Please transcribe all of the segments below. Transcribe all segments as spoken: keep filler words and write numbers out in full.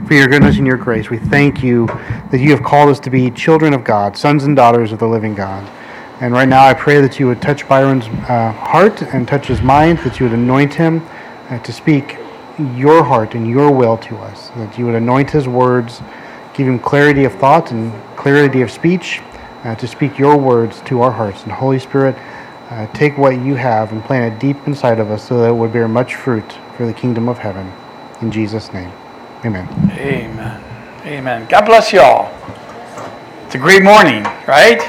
for your goodness and your grace. We thank you that you have called us to be children of God, sons and daughters of the living God. And right now I pray that you would touch Byron's uh, heart and touch his mind, that you would anoint him uh, to speak your heart and your will to us, that you would anoint his words, give him clarity of thought and clarity of speech, uh, to speak your words to our hearts. And Holy Spirit, uh, take what you have and plant it deep inside of us so that it would bear much fruit for the kingdom of heaven. In Jesus' name, amen. Amen. Amen. God bless you all. It's a great morning, right?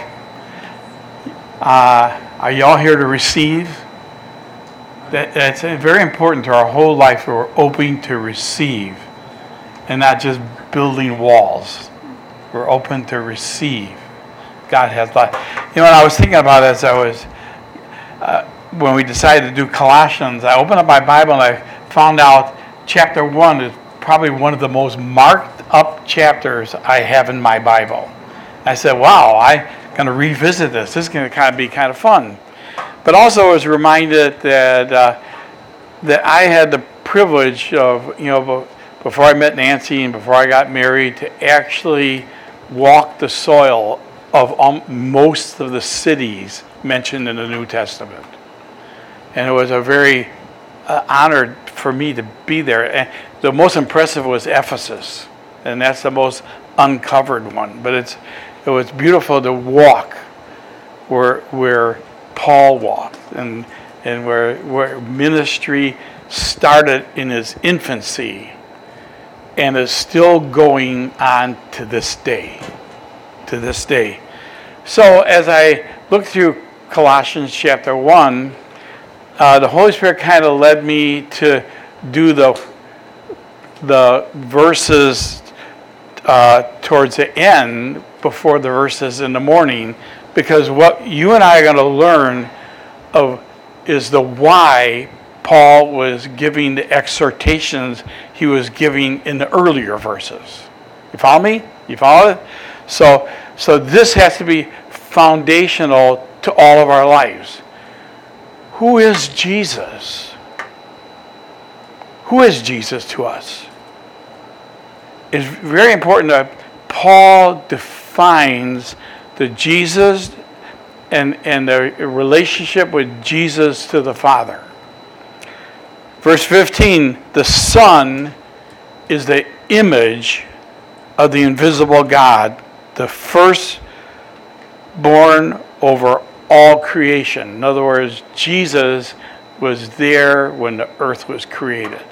Uh, are you all here to receive? That, that's very important to our whole life. We're open to receive and not just building walls. We're open to receive. God has life. You know, what I was thinking about as I was, uh, when we decided to do Colossians, I opened up my Bible and I found out chapter one is probably one of the most marked up chapters I have in my Bible. I said, wow, I'm going to revisit this. This is going to kind of be kind of fun. But also I was reminded that uh, that I had the privilege of, you know, before I met Nancy and before I got married, to actually walk the soil of um, most of the cities mentioned in the New Testament. And it was a very uh, honored for me to be there. And the most impressive was Ephesus, and that's the most uncovered one. But it's it was beautiful to walk where where Paul walked, and and where where ministry started in his infancy, and is still going on to this day. To this day. So as I looked through Colossians chapter one, uh, the Holy Spirit kind of led me to do the the verses uh, towards the end before the verses in the morning, because what you and I are going to learn of is the why Paul was giving the exhortations he was giving in the earlier verses. You follow me? You follow it? So, so this has to be foundational to all of our lives. Who is Jesus? Who is Jesus to us? It's very important that Paul defines the Jesus and, and the relationship with Jesus to the Father. Verse fifteen, the Son is the image of the invisible God, the firstborn over all creation. In other words, Jesus was there when the earth was created.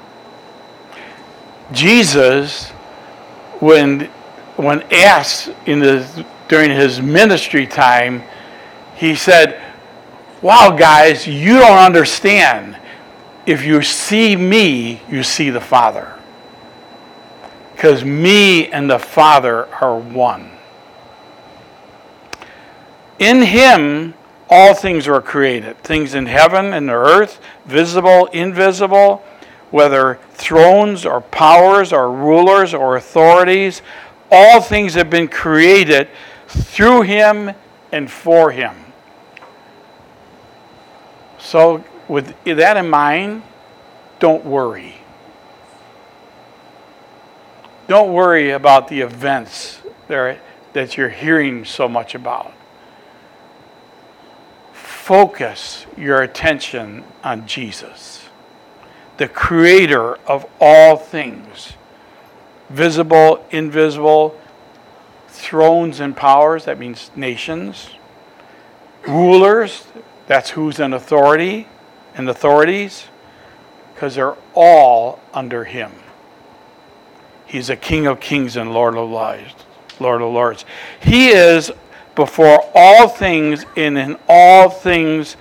Jesus, when when asked in the, during his ministry time, he said, wow, guys, you don't understand. If you see me, you see the Father. Because me and the Father are one. In him, all things were created. Things in heaven and the earth, visible, invisible, whether thrones or powers or rulers or authorities, all things have been created through him and for him. So with that in mind, don't worry. Don't worry about the events there that you're hearing so much about. Focus your attention on Jesus, the creator of all things, visible, invisible, thrones and powers, that means nations, rulers, that's who's in authority, and authorities, because they're all under him. He's a King of kings and Lord of lords. Lord of lords. He is before all things, and in all things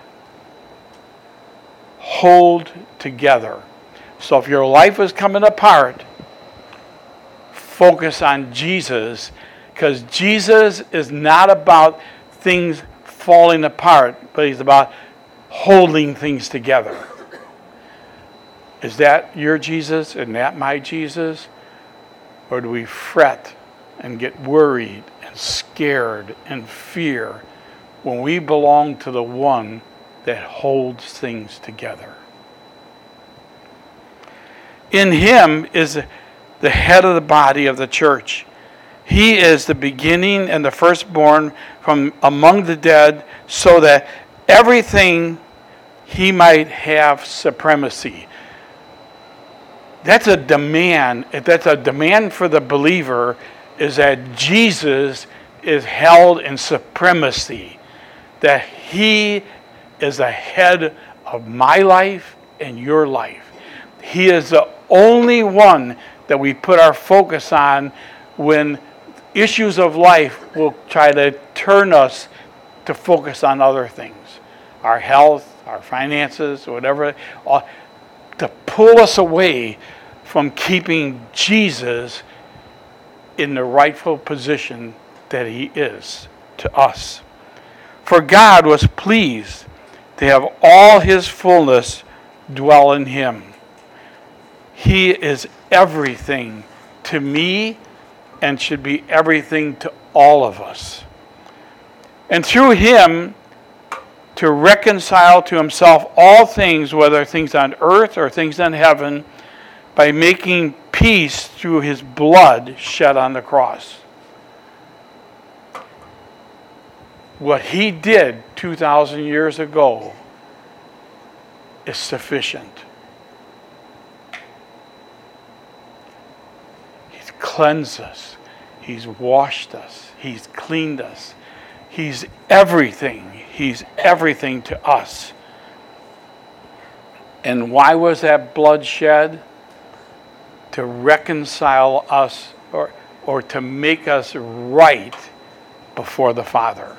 hold together. So if your life is coming apart, focus on Jesus, because Jesus is not about things falling apart, but he's about holding things together. Is that your Jesus and that my Jesus? Or do we fret and get worried and scared and fear when we belong to the one that holds things together? In him is the head of the body of the church. He is the beginning and the firstborn from among the dead, so that everything he might have supremacy. That's a demand. That's a demand for the believer, is that Jesus is held in supremacy, that he is the head of my life and your life. He is the only one that we put our focus on when issues of life will try to turn us to focus on other things. Our health, our finances, whatever, to pull us away from keeping Jesus in the rightful position that he is to us. For God was pleased to have all his fullness dwell in him. He is everything to me and should be everything to all of us. And through him, to reconcile to himself all things, whether things on earth or things in heaven, by making peace through his blood shed on the cross. What he did two thousand years ago is sufficient. He's cleansed us. He's washed us. He's cleaned us. He's everything. He's everything to us. And why was that blood shed? To reconcile us, or, or to make us right before the Father.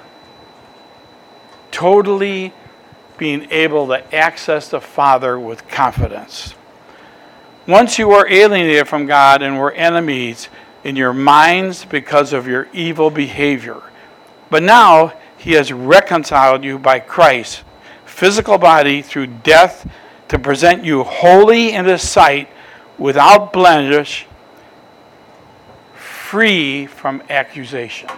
Totally being able to access the Father with confidence. Once you were alienated from God and were enemies in your minds because of your evil behavior. But now he has reconciled you by Christ's physical body through death to present you holy in his sight, without blemish, free from accusation.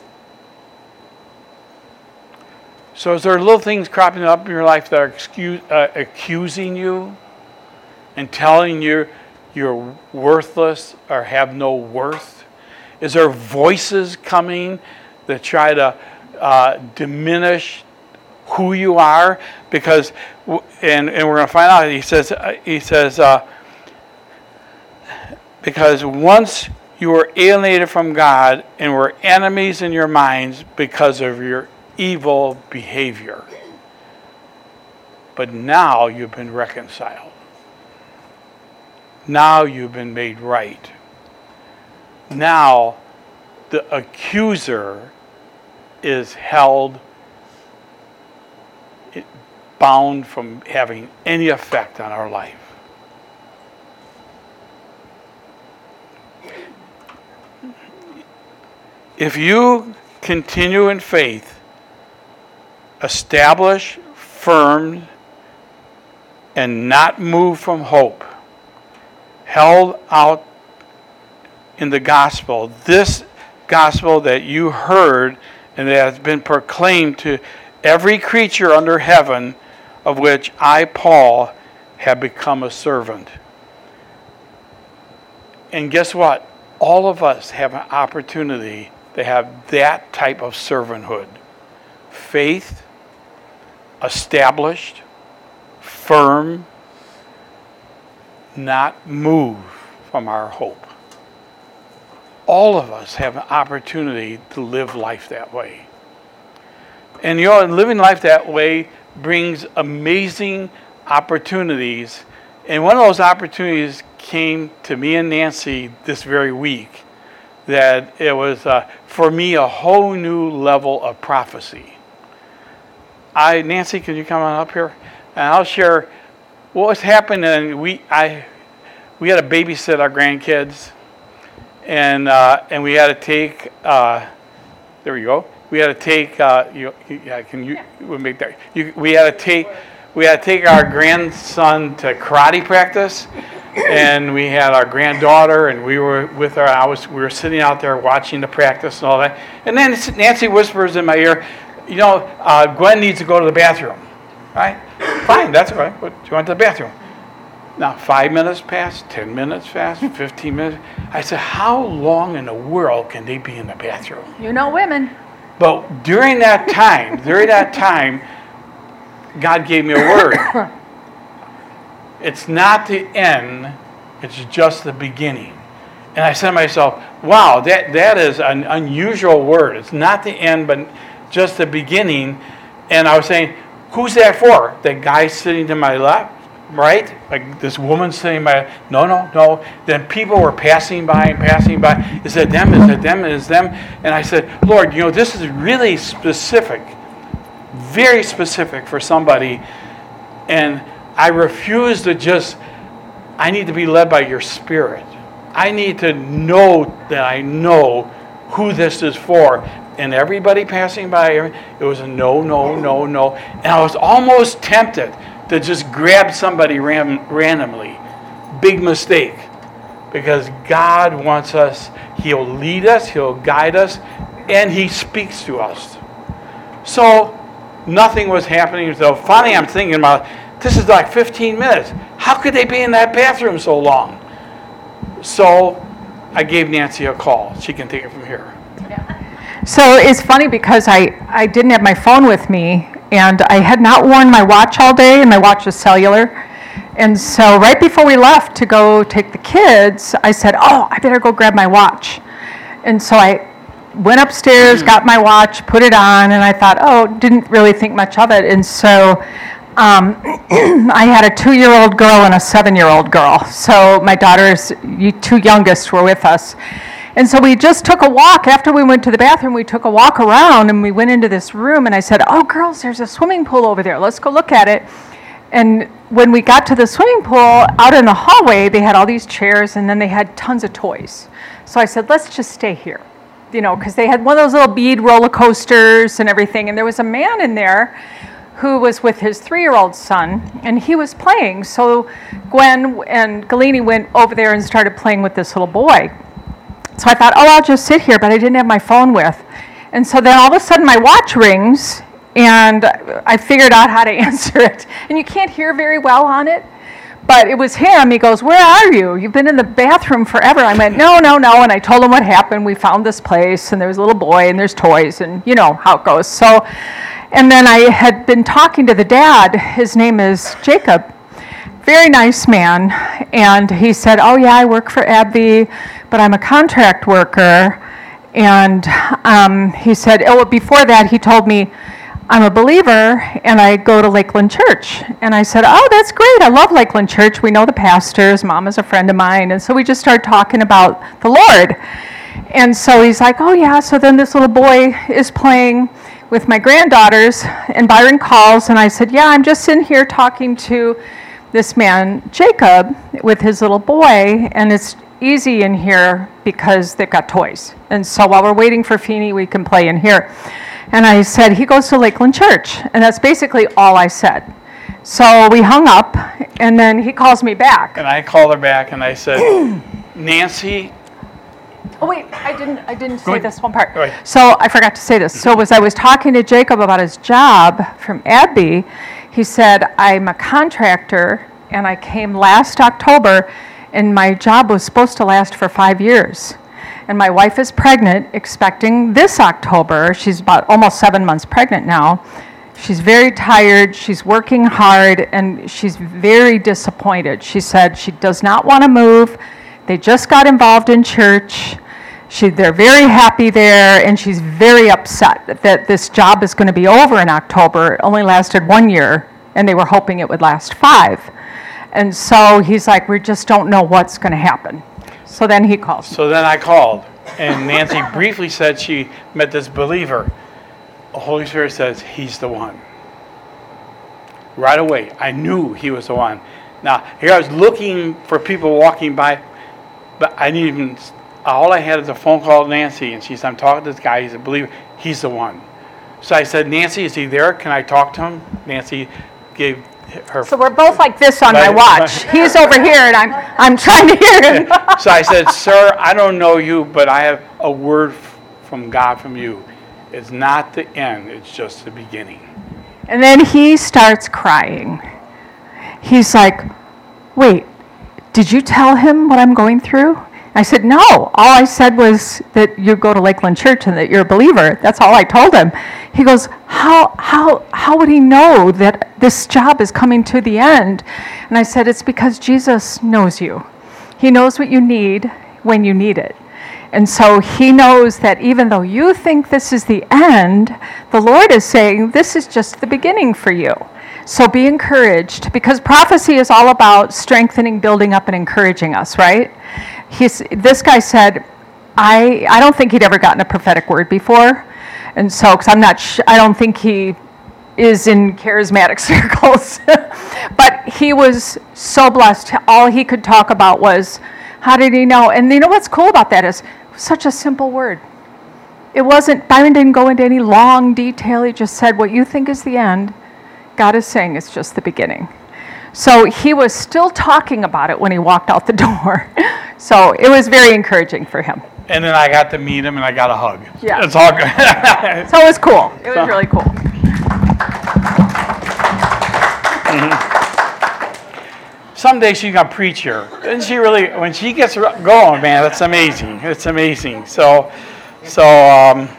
So is there little things cropping up in your life that are excuse, uh, accusing you and telling you you're worthless or have no worth? Is there voices coming that try to uh, diminish who you are? Because, and, and we're going to find out, he says, uh, he says, uh, because once you were alienated from God and were enemies in your minds because of your evil behavior. But now you've been reconciled. Now you've been made right. Now the accuser is held bound from having any effect on our life. If you continue in faith, establish, firm, and not move from hope, held out in the gospel, this gospel that you heard and that has been proclaimed to every creature under heaven, of which I, Paul, have become a servant. And guess what? All of us have an opportunity to have that type of servanthood. Faith, established, firm, not move from our hope. All of us have an opportunity to live life that way. And you know, living life that way brings amazing opportunities. And one of those opportunities came to me and Nancy this very week. That it was, uh, for me, a whole new level of prophecy. I, Nancy, can you come on up here? And I'll share what was happening. We, I, we had to babysit our grandkids, and uh, and we had to take. Uh, there we go. We had to take. Uh, you, yeah, can you? We'll make that. You, we had to take. We had to take our grandson to karate practice. And we had our granddaughter, and we were with her. I was, we were sitting out there watching the practice and all that. And then Nancy whispers in my ear, "You know, uh, Gwen needs to go to the bathroom." Right? Fine, that's all right. But she went to the bathroom. Now, five minutes passed, ten minutes passed, fifteen minutes. I said, how long in the world can they be in the bathroom? You know women. But during that time, during that time, God gave me a word. It's not the end, it's just the beginning. And I said to myself, wow, that, that is an unusual word. It's not the end, but just the beginning. And I was saying, who's that for? The guy sitting to my left, right? Like this woman sitting by, no, no, no. Then people were passing by and passing by. Is it them? Is it them? Is it them? And I said, Lord, you know, this is really specific, very specific for somebody. And I refuse to just, I need to be led by your Spirit. I need to know that I know who this is for. And everybody passing by, it was a no, no, no, no. And I was almost tempted to just grab somebody ram- randomly. Big mistake. Because God wants us, He'll lead us, He'll guide us, and He speaks to us. So nothing was happening. So finally I'm thinking about, this is like fifteen minutes. How could they be in that bathroom so long? So I gave Nancy a call. She can take it from here. So it's funny because I, I didn't have my phone with me, and I had not worn my watch all day, and my watch is cellular. And so right before we left to go take the kids, I said, oh, I better go grab my watch. And so I went upstairs, got my watch, put it on, and I thought, oh, didn't really think much of it. And so um, I had a two-year-old girl and a seven-year-old girl. So my daughter's two youngest were with us. And so we just took a walk. After we went to the bathroom, we took a walk around, and we went into this room, and I said, oh, girls, there's a swimming pool over there. Let's go look at it. And when we got to the swimming pool, out in the hallway, they had all these chairs, and then they had tons of toys. So I said, let's just stay here, you know, because they had one of those little bead roller coasters and everything. And there was a man in there who was with his three-year-old son, and he was playing. So Gwen and Galini went over there and started playing with this little boy. So I thought, oh, I'll just sit here, but I didn't have my phone with. And so then all of a sudden my watch rings, and I figured out how to answer it. And you can't hear very well on it, but it was him. He goes, where are you? You've been in the bathroom forever. I went, no, no, no. And I told him what happened. We found this place, and there was a little boy, and there's toys, and you know how it goes. So, and then I had been talking to the dad. His name is Jacob. Very nice man. And he said, oh, yeah, I work for AbbVie, but I'm a contract worker. And um, he said, oh, before that, he told me, I'm a believer, and I go to Lakeland Church. And I said, oh, that's great. I love Lakeland Church. We know the pastors. Mom is a friend of mine. And so we just started talking about the Lord. And so he's like, oh, yeah. So then this little boy is playing with my granddaughters, and Byron calls, and I said, yeah, I'm just in here talking to this man, Jacob, with his little boy, and it's easy in here because they've got toys. And so while we're waiting for Feeney, we can play in here. And I said, he goes to Lakeland Church. And that's basically all I said. So we hung up, and then he calls me back. And I called her back, and I said, Nancy. Oh, wait, I didn't I didn't say ahead. this one part. Go ahead. So I forgot to say this. So as I was talking to Jacob about his job from AbbVie, he said, I'm a contractor, and I came last October, and my job was supposed to last for five years. And my wife is pregnant, expecting this October. She's about almost seven months pregnant now. She's very tired, she's working hard, and she's very disappointed. She said she does not want to move. They just got involved in church. She, they're very happy there, and she's very upset that this job is going to be over in October. It only lasted one year, and they were hoping it would last five. And so he's like, we just don't know what's going to happen. So then he calls. So then I called, and Nancy briefly said she met this believer. The Holy Spirit says, he's the one. Right away, I knew he was the one. Now, here I was looking for people walking by, but I didn't even, all I had is a phone call to Nancy, and she said, I'm talking to this guy, he's a believer, he's the one. So I said, Nancy, is he there? Can I talk to him? Nancy gave her. So we're both like this on my watch. He's over here, and I'm I'm trying to hear him. So I said, sir, I don't know you, but I have a word from God from you. It's not the end, it's just the beginning. And then he starts crying. He's like, wait, did you tell him what I'm going through? I said, no, all I said was that you go to Lakeland Church and that you're a believer. That's all I told him. He goes, how, how, how would he know that this job is coming to the end? And I said, it's because Jesus knows you. He knows what you need when you need it. And so he knows that even though you think this is the end, the Lord is saying this is just the beginning for you. So be encouraged, because prophecy is all about strengthening, building up, and encouraging us, right? He's, this guy said, I, I don't think he'd ever gotten a prophetic word before. And so, because I'm not, sh- I don't think he is in charismatic circles. But he was so blessed. All he could talk about was, how did he know? And you know what's cool about that is, it was such a simple word. It wasn't, Byron didn't go into any long detail. He just said, what you think is the end, God is saying it's just the beginning. So he was still talking about it when he walked out the door. So it was very encouraging for him. And then I got to meet him and I got a hug. Yeah. It's all good. So it was cool. It was So- really cool. Someday she's gonna preach here. Isn't she really? When she gets going, man, that's amazing. It's amazing. So, so um,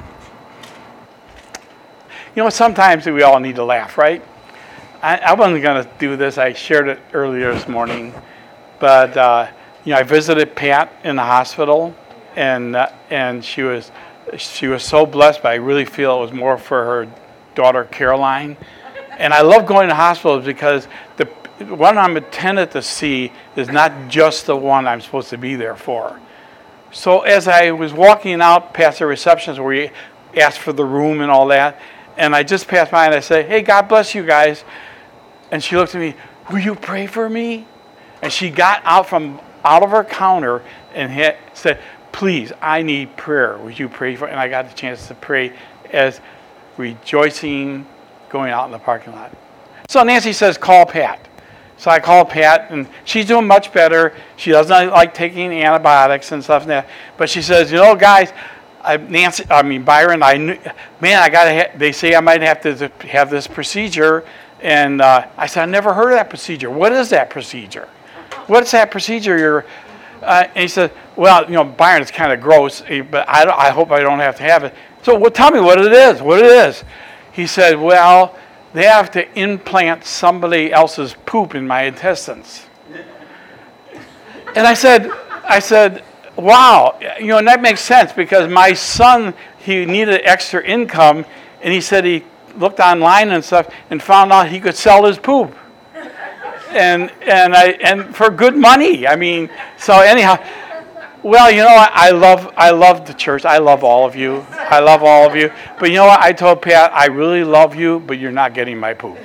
you know, sometimes we all need to laugh, right? I, I wasn't gonna do this. I shared it earlier this morning, but uh, you know, I visited Pat in the hospital, and uh, and she was she was so blessed. But I really feel it was more for her daughter Caroline. And I love going to hospitals because the one I'm intended to see is not just the one I'm supposed to be there for. So as I was walking out past the receptionist where we asked for the room and all that, and I just passed by and I said, hey, God bless you guys. And she looked at me, will you pray for me? And she got out from out of her counter and had, said, please, I need prayer. Would you pray for me? And I got the chance to pray as rejoicing going out in the parking lot. So Nancy says, call Pat. So I called Pat, and she's doing much better. She doesn't like taking antibiotics and stuff like that. But she says, you know, guys, I, Nancy, I mean Byron, I knew, man, I gotta. Ha- they say I might have to have this procedure, and uh, I said I never heard of that procedure. What is that procedure? What's that procedure? You're, uh, and he said, well, you know, Byron, it's kind of gross, but I, I hope I don't have to have it. So, well, tell me what it is. What it is? He said, well, they have to implant somebody else's poop in my intestines. And I said, I said, wow, you know, and that makes sense because my son, he needed extra income, and he said he looked online and stuff and found out he could sell his poop. And and I and for good money. I mean, so anyhow, well, you know what? I love I love the church. I love all of you. I love all of you. But you know what? I told Pat, I really love you, but you're not getting my poop.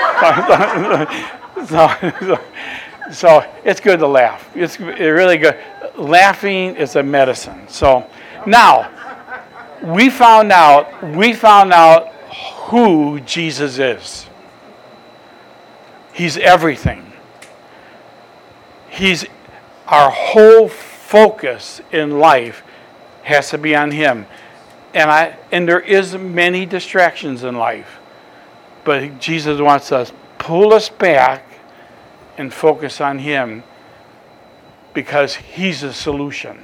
so, so, so it's good to laugh. It's really good. Laughing is a medicine. So now we found out we found out who Jesus is. He's everything. He's our whole focus in life has to be on him. And I and there is many distractions in life. But Jesus wants us pull us back and focus on him because he's the solution.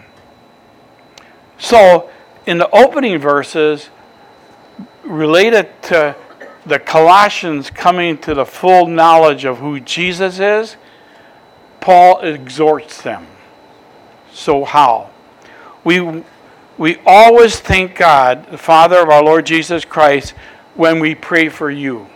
So in the opening verses related to the Colossians coming to the full knowledge of who Jesus is, Paul exhorts them. So how? We we always thank God, the Father of our Lord Jesus Christ, when we pray for you.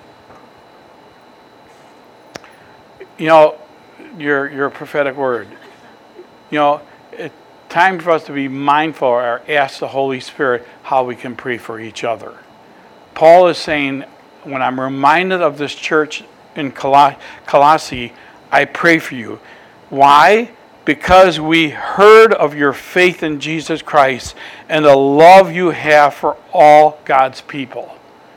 You know, your your prophetic word. You know, it's time for us to be mindful or ask the Holy Spirit how we can pray for each other. Paul is saying, when I'm reminded of this church in Colossae, I pray for you. Why? Because we heard of your faith in Jesus Christ and the love you have for all God's people.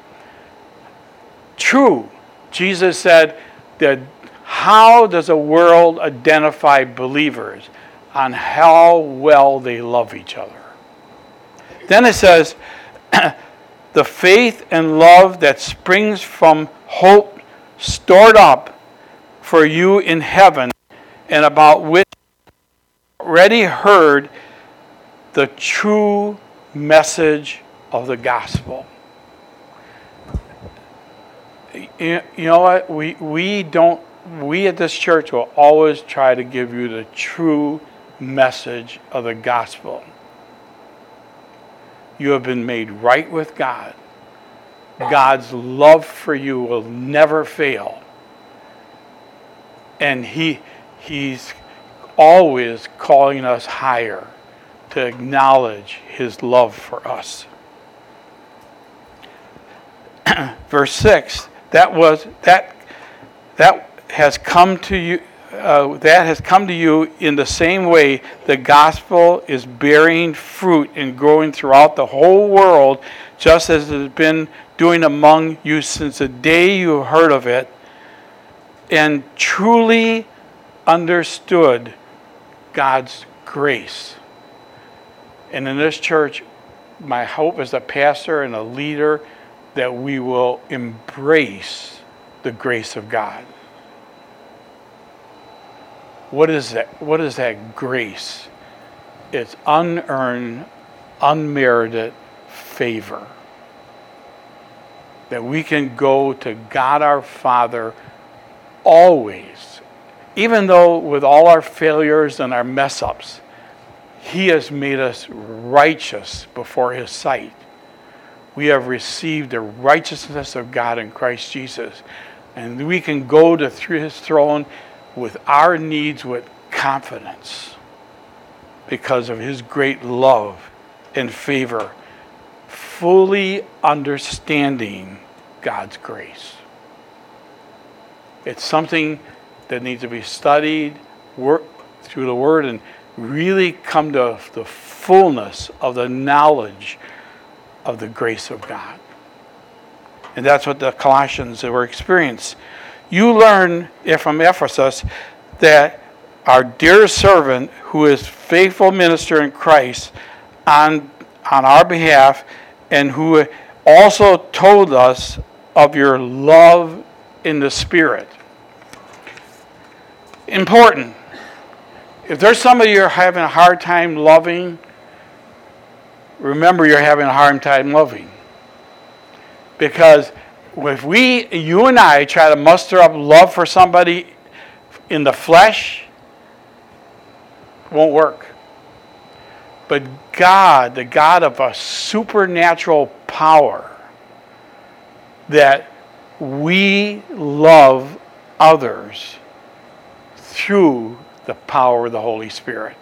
True, Jesus said that how does a world identify believers? On how well they love each other. Then it says, the faith and love that springs from hope stored up for you in heaven and about which you already heard the true message of the gospel. You know what? We we don't we at this church will always try to give you the true message of the gospel. You have been made right with God. God's love for you will never fail. And he he's always calling us higher to acknowledge his love for us. Verse six, that was that that has come to you uh, that has come to you in the same way the gospel is bearing fruit and growing throughout the whole world, just as it has been doing among you since the day you heard of it and truly understood God's grace. And in this church, my hope as a pastor and a leader that we will embrace the grace of God. What is that? What is that grace? It's unearned, unmerited favor. That we can go to God our Father always, even though with all our failures and our mess-ups, he has made us righteous before his sight. We have received the righteousness of God in Christ Jesus. And we can go to his throne with our needs with confidence because of his great love and favor, fully understanding God's grace. It's something that needs to be studied, work through the Word, and really come to the fullness of the knowledge of the grace of God. And that's what the Colossians were experiencing. You learn from Ephesus that our dear servant, who is faithful minister in Christ on, on our behalf, and who also told us of your love in the Spirit. Important. If there's somebody you're having a hard time loving, remember you're having a hard time loving. Because if we, you and I, try to muster up love for somebody in the flesh, it won't work. But God, the God of a supernatural power, that we love others through the power of the Holy Spirit.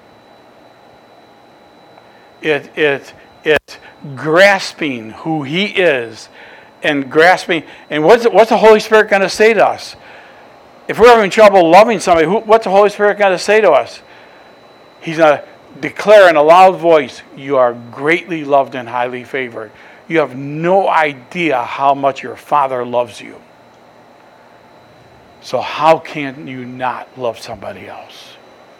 It, it, it's grasping who he is and grasping. And what's, what's the Holy Spirit going to say to us? If we're having trouble loving somebody, who, what's the Holy Spirit going to say to us? He's going to declare in a loud voice, you are greatly loved and highly favored. You have no idea how much your Father loves you. So how can you not love somebody else?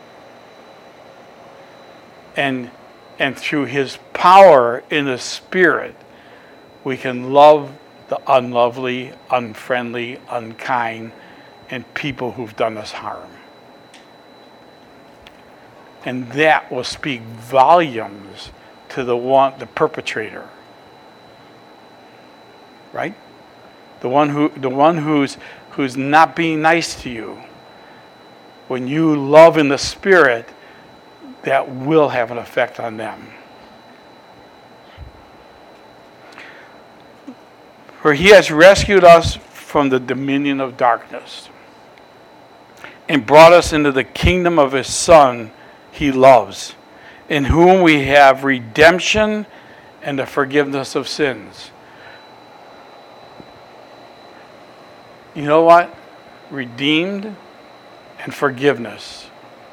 And and through his power in the Spirit, we can love the unlovely, unfriendly, unkind, and people who've done us harm. And that will speak volumes to the one, the perpetrator. Right? The one who the one who's who's not being nice to you. When you love in the Spirit, that will have an effect on them. For he has rescued us from the dominion of darkness and brought us into the kingdom of his Son he loves, in whom we have redemption and the forgiveness of sins. You know what? Redeemed and forgiveness.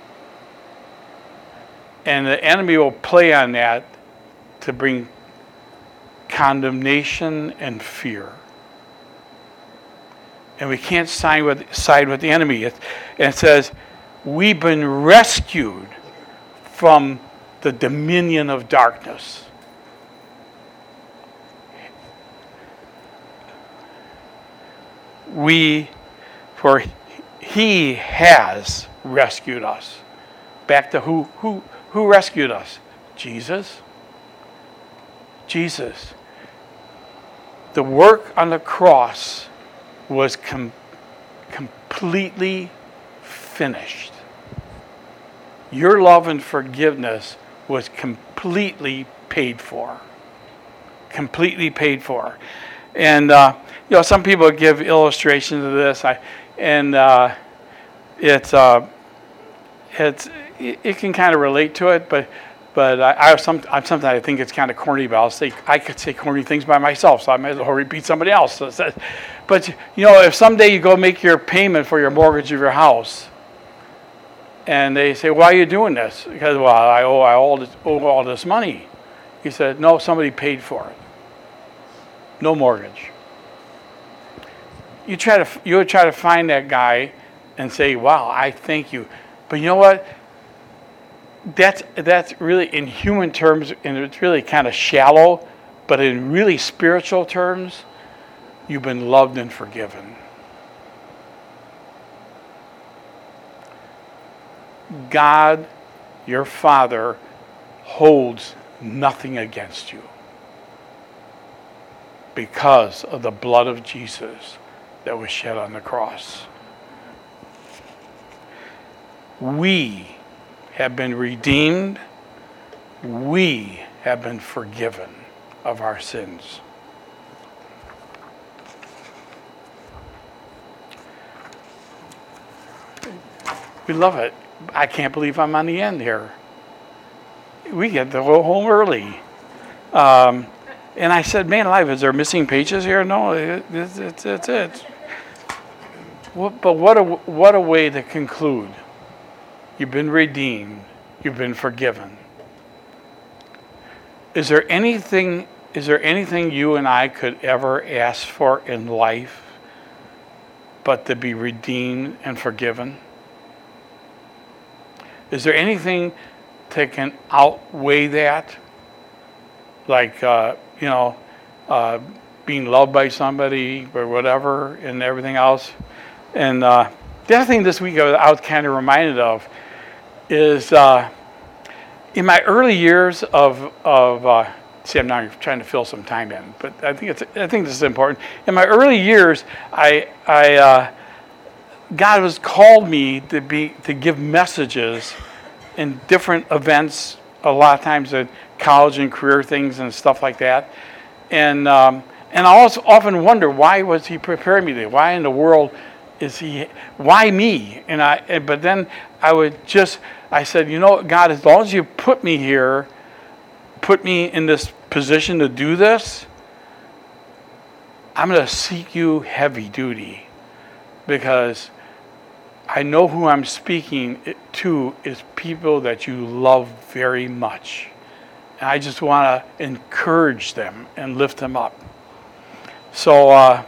And the enemy will play on that to bring condemnation and fear. And we can't side with, side with the enemy. It, it says, we've been rescued from the dominion of darkness. We, for he has rescued us. Back to who who who rescued us? Jesus. Jesus. The work on the cross was com- completely finished. Your love and forgiveness was completely paid for. Completely paid for. And, uh, you know, some people give illustrations of this, I, and uh, it's, uh, it's, it, it can kind of relate to it, but But I, I some, I'm sometimes I think it's kind of corny, but I'll say I could say corny things by myself, so I might as well repeat somebody else. So that, but you know, if someday you go make your payment for your mortgage of your house, and they say, "Why are you doing this?" Because well, I owe I owe, this, owe all this money. He said, "No, somebody paid for it. No mortgage." You try to you would try to find that guy, and say, "Wow, I thank you," but you know what? That's that's really in human terms, and it's really kind of shallow, but in really spiritual terms, you've been loved and forgiven. God, your Father, holds nothing against you because of the blood of Jesus that was shed on the cross. We have been redeemed. We have been forgiven of our sins. We love it. I can't believe I'm on the end here. We get to go home early. Um, and I said, man alive, is there missing pages here? No, it, it's, it's, it's it. What, but what a, what a way to conclude. You've been redeemed. You've been forgiven. Is there anything, is there anything you and I could ever ask for in life but to be redeemed and forgiven? Is there anything that can outweigh that? Like, uh, you know, uh, being loved by somebody or whatever and everything else. And uh, the other thing this week I was kind of reminded of is uh, in my early years of, of uh, see, I'm now trying to fill some time in, but I think it's I think this is important. In my early years, I, I uh, God has called me to be to give messages in different events, a lot of times at college and career things and stuff like that. And um, and I also often wonder, why was he preparing me to? Why in the world is he? Why me? And I. But then I would just. I said, you know, God, as long as you put me here, put me in this position to do this, I'm going to seek you heavy duty, because I know who I'm speaking to is people that you love very much. And I just want to encourage them and lift them up. So uh,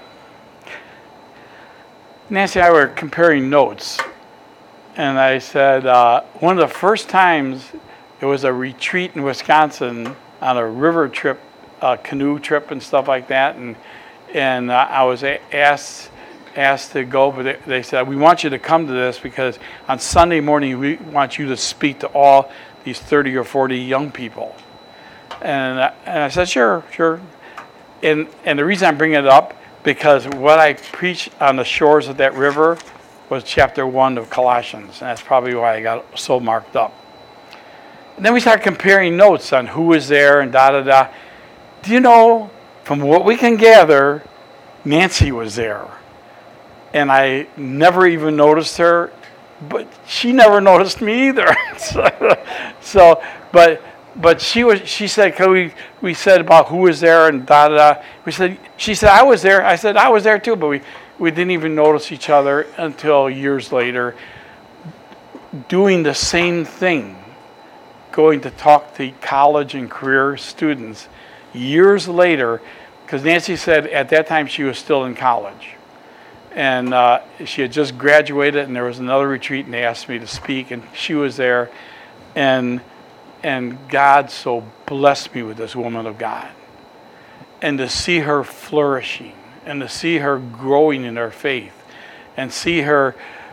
Nancy and I were comparing notes. And I said, uh, one of the first times it was a retreat in Wisconsin on a river trip, a canoe trip and stuff like that. And and uh, I was a- asked asked to go, but they, they said, we want you to come to this because on Sunday morning we want you to speak to all these thirty or forty young people. And, uh, and I said, sure, sure. And, and the reason I'm bringing it up, because what I preached on the shores of that river was chapter one of Colossians, and that's probably why I got so marked up. And then we started comparing notes on who was there and da-da-da. Do you know, from what we can gather, Nancy was there. And I never even noticed her, but she never noticed me either. so, so, but but she was. She said, "Cause we we said about who was there and da da da." We said, she said, "I was there." I said, "I was there too," but we we didn't even notice each other until years later, doing the same thing, going to talk to college and career students years later, because Nancy said at that time she was still in college. And uh, she had just graduated, and there was another retreat, and they asked me to speak, and she was there. And and God so blessed me with this woman of God. And to see her flourishing, and to see her growing in her faith, and see her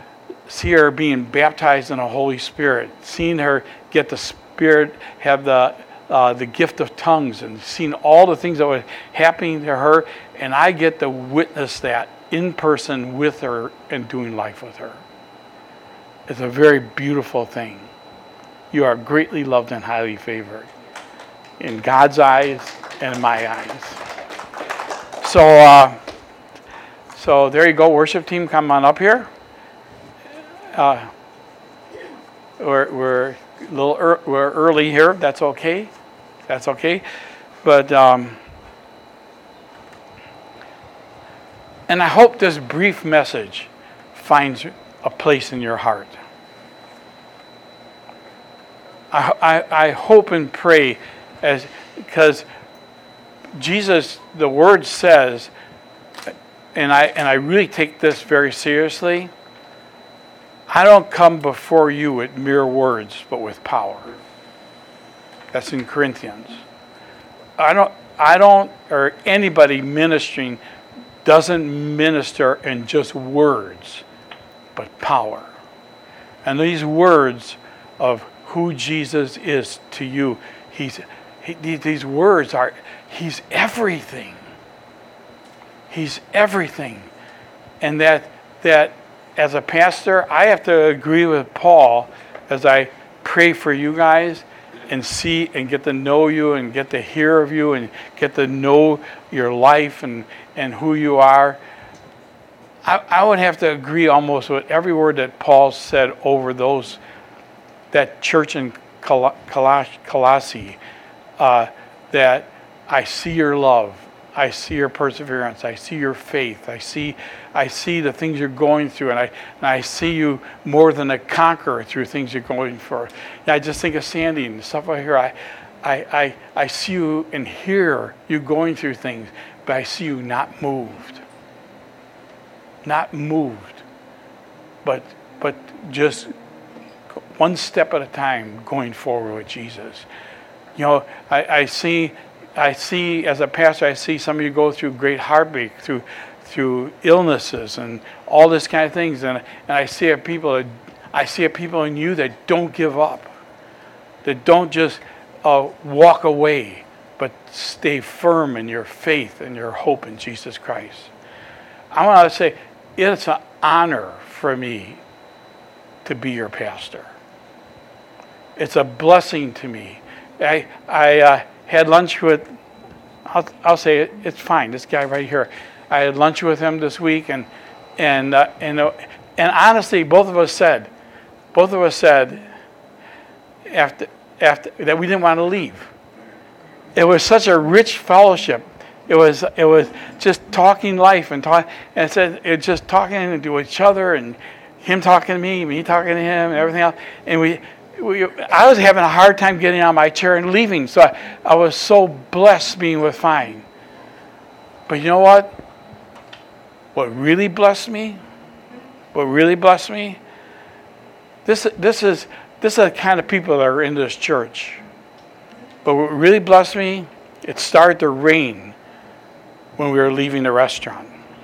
see her being baptized in the Holy Spirit, seeing her get the Spirit, have the uh, the gift of tongues, and seeing all the things that were happening to her, and I get to witness that in person with her and doing life with her. It's a very beautiful thing. You are greatly loved and highly favored in God's eyes and in my eyes. So, uh, so there you go. Worship team, come on up here. Uh, we're we're a little er, we're early here. That's okay. That's okay. But um, and I hope this brief message finds a place in your heart. I, I, I hope and pray, as because Jesus, the Word says, and I and I really take this very seriously. I don't come before you with mere words, but with power. That's in Corinthians. I don't. I don't, or anybody ministering doesn't minister in just words, but power. And these words of who Jesus is to you, he's he, these words are, he's everything. He's everything. And that that as a pastor, I have to agree with Paul as I pray for you guys and see and get to know you and get to hear of you and get to know your life and, and who you are. I, I would have to agree almost with every word that Paul said over those, that church in Col- Coloss- Colossae, uh, that I see your love, I see your perseverance, I see your faith, I see I see the things you're going through, and I and I see you more than a conqueror through things you're going for. And I just think of Sandy and stuff right here. I, I, I, I see you and hear you going through things, but I see you not moved. Not moved, but but just one step at a time going forward with Jesus. You know, I, I see I see as a pastor, I see some of you go through great heartbreak, through through illnesses and all this kind of things, and and I see a people that, I see a people in you that don't give up, that don't just uh, walk away, but stay firm in your faith and your hope in Jesus Christ. I want to say it's an honor for me to be your pastor. It's a blessing to me. I I uh, had lunch with, I'll, I'll say it, it's fine, this guy right here. I had lunch with him this week, and and uh, and uh, and honestly, both of us said, both of us said, after after that we didn't want to leave. It was such a rich fellowship. It was it was just talking life and talk, and it said it just talking to each other, and him talking to me, me talking to him, and everything else. And we, we I was having a hard time getting out of my chair and leaving. So I, I was so blessed being with Fine. But you know what? What really blessed me, what really blessed me, this this is this is the kind of people that are in this church. But what really blessed me, it started to rain when we were leaving the restaurant.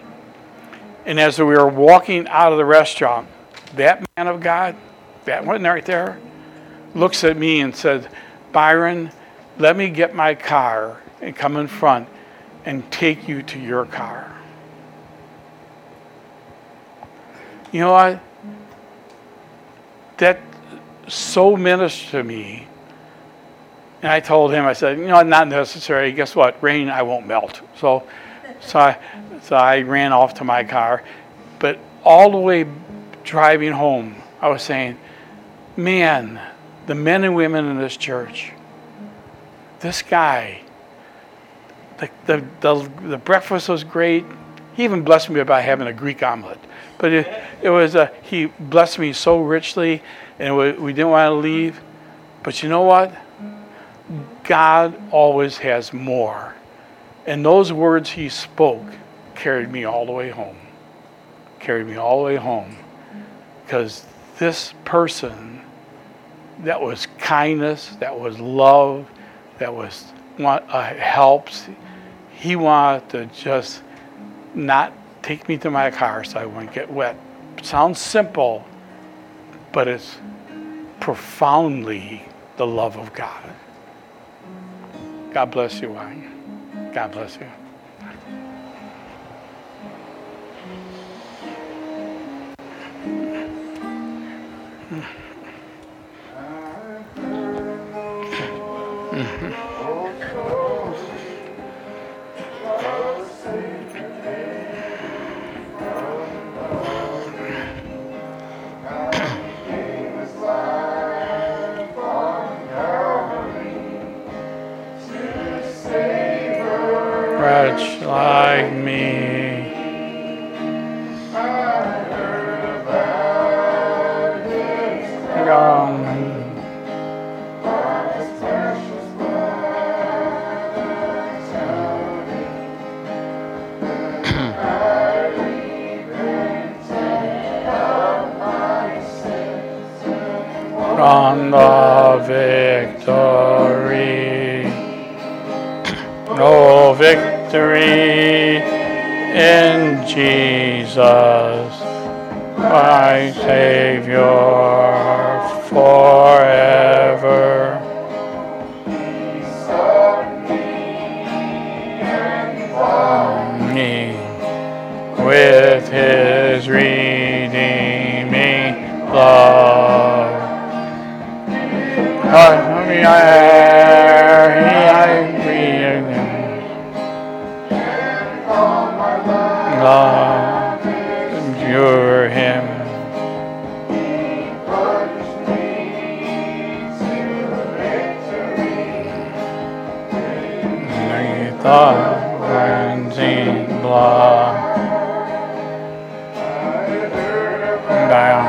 And as we were walking out of the restaurant, that man of God, that one right there, looks at me and says, Byron, let me get my car and come in front and take you to your car. You know what? That so ministered to me. And I told him, I said, you know, not necessary. Guess what? Rain, I won't melt. So, so I, so I ran off to my car. But all the way driving home, I was saying, man, the men and women in this church, this guy, the the the, the breakfast was great. He even blessed me by having a Greek omelet. But it, it was a, he blessed me so richly, and we, we didn't want to leave. But you know what? God always has more. And those words he spoke carried me all the way home. Carried me all the way home. Because this person, that was kindness, that was love, that was uh, helps, he wanted to just not take me to my car so I wouldn't get wet. Sounds simple, but it's profoundly the love of God. God bless you, Wayne. God bless you. Wretch like me, gone. From the victory, no victory in Jesus, my Savior forever. Me with His redeeming love. I love endure Him. Neath the cleansing blood down.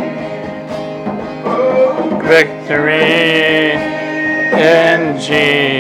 Victory in Jesus.